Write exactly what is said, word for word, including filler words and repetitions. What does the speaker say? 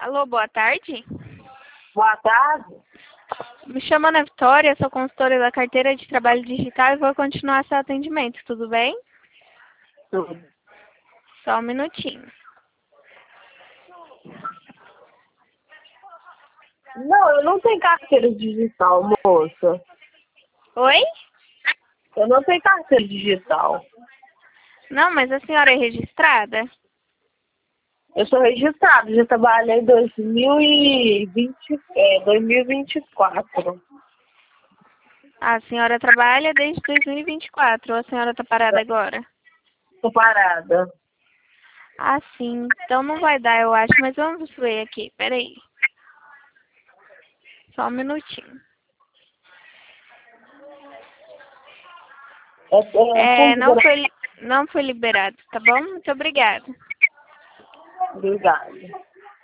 Alô, boa tarde. Boa tarde. Me chamo Ana Vitória, sou consultora da carteira de trabalho digital e vou continuar seu atendimento, tudo bem? Tudo. Só um minutinho. Não, eu não tenho carteira digital, moça. Oi? Eu não tenho carteira digital. Não, mas a senhora é registrada? Eu sou registrada, já trabalhei em dois mil e vinte, é, dois mil e vinte e quatro. A senhora trabalha desde dois mil e vinte e quatro, ou a senhora está parada agora? Tô parada. Ah, sim. Então não vai dar, eu acho, mas vamos ver aqui. Peraí. Só um minutinho. É, é, É, fundo não gra- foi, li- não foi liberado, tá bom? Muito obrigada. Obrigada.